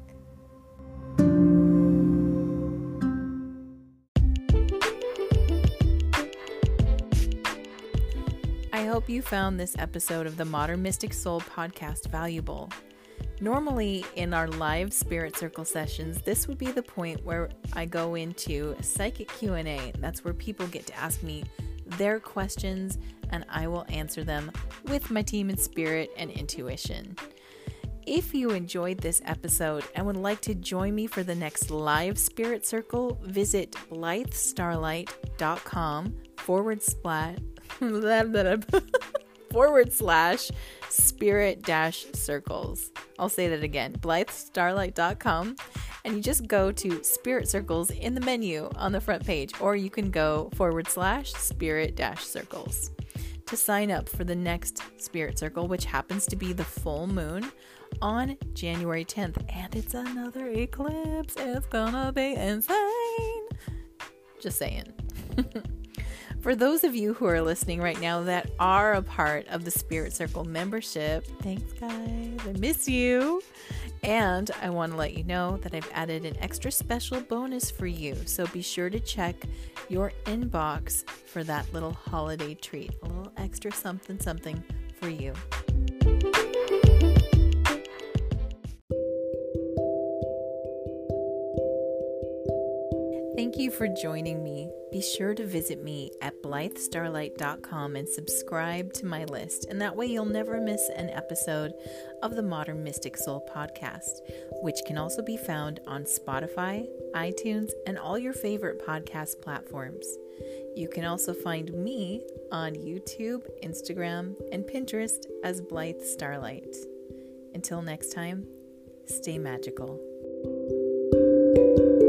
I hope you found this episode of the Modern Mystic Soul podcast valuable. Normally, in our live Spirit Circle sessions, this would be the point where I go into a psychic Q&A. That's where people get to ask me their questions, and I will answer them with my team in spirit and intuition. If you enjoyed this episode and would like to join me for the next live Spirit Circle, visit blythestarlight.com/. /spirit-circles. I'll say that again, blythestarlight.com. And you just go to Spirit Circles in the menu on the front page, or you can go /spirit-circles to sign up for the next Spirit Circle, which happens to be the full moon on January 10th. And it's another eclipse. It's gonna be insane. Just saying. For those of you who are listening right now that are a part of the Spirit Circle membership, thanks guys, I miss you. And I want to let you know that I've added an extra special bonus for you. So be sure to check your inbox for that little holiday treat, a little extra something for you. Thank you for joining me. Be sure to visit me at blythestarlight.com and subscribe to my list. And that way you'll never miss an episode of the Modern Mystic Soul podcast, which can also be found on Spotify, iTunes, and all your favorite podcast platforms. You can also find me on YouTube, Instagram, and Pinterest as Blythe Starlight. Until next time, stay magical.